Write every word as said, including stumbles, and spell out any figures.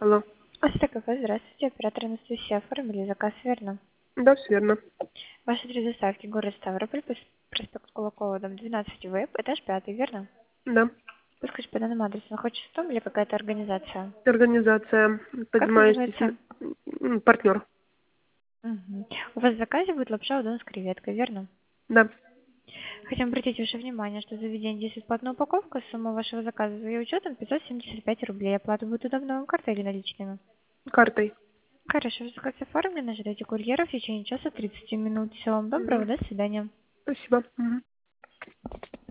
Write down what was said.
Алло. Астра кафе, здравствуйте. Оператор Анастасия. Оформили заказ, верно? Да, все верно. Ваши три доставки. Город Ставрополь, пос- проспект Кулакова, дом двенадцать, ВЭП, этаж пятый, верно? Да. Подскажите, по данному адресу находится дом или какая-то организация? Организация, Как поднимающийся называется? партнер. Мгм. У вас в заказе будет лапша удон с креветкой, верно? Да. Хотим обратить ваше внимание, что заведение действует платная упаковка. Сумма вашего заказа за ее учетом пятьсот семьдесят пять рублей. Оплата будет удобна вам картой или наличными? Картой. Хорошо, заказ оформлен. Ожидайте курьера в течение часа тридцати минут. Всего вам доброго, Мгм. до свидания. Спасибо. Мгм.